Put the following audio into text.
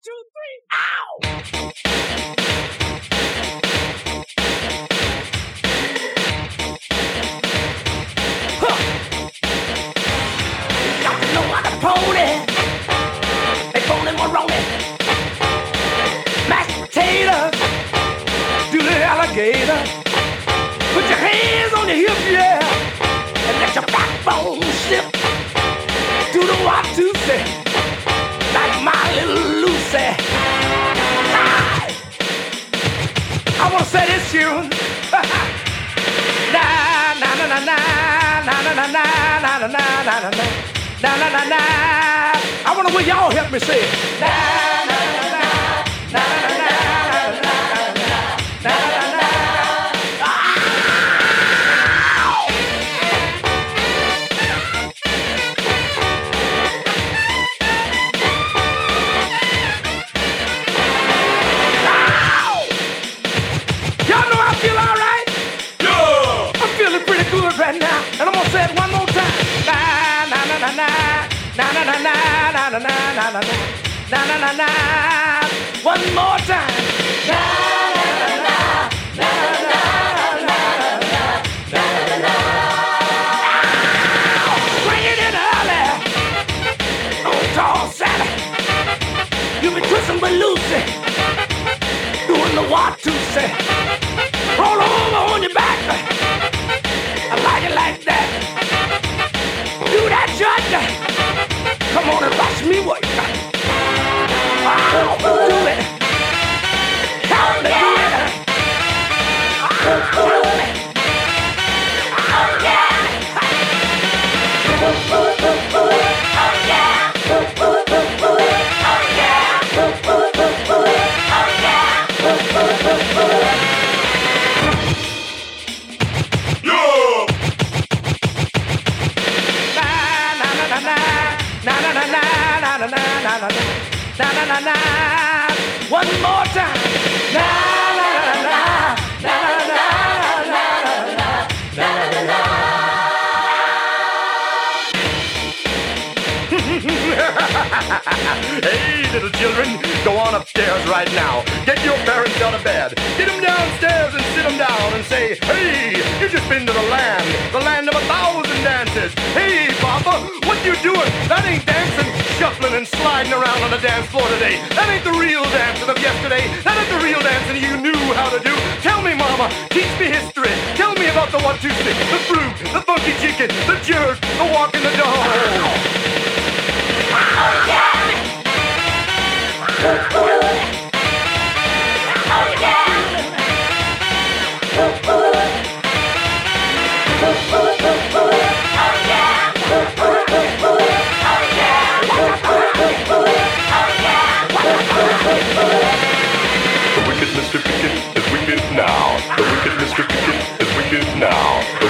two, three, ow! Huh. Got to know how to pony. They phone him Moroni. Mashed potatoes. Do the alligator. Put your hands on your hips, yeah. And let your backbone slip. Do the Watusi. Like my little Lucy. I wanna say this tune. Na na na na na na na na na na na na na na na na na. I wanna will y'all help me say it. Na na na na na na na na na na na. Right now, and I'm gonna say it one more time. Na na na na na na na na na na na na na na na na. One more time. Na na na na na na na na na. Bring it in early on tall Sally. You be twisting but Lucy, doing the Watusi. Roll over on your back. I like it like that. Do that, Judge. Come on and watch me work. Do it. Help me do it. Do it. Oh, yeah. Oh, yeah. Oh, yeah. Oh, yeah. Na na na na, one more time. Na na na na, na na na na na na na. Hey, little children, go on upstairs right now. Get your parents out of bed. Get them downstairs and sit them down and say, hey, you just been to the land of 1,000 dances. Hey, Papa, what you doing? That ain't dancing, shuffling and sliding around on the dance floor today. That ain't the real dancing of yesterday. That ain't the real dancing you knew how to do. Tell me, Mama, teach me history. Tell me about the Watusi, the fruit, the funky chicken, the jerk, the walk in the dog. Oh, yeah. The wicked Mr. Pickett is wicked now. The wicked Mr. Pickett is wicked now.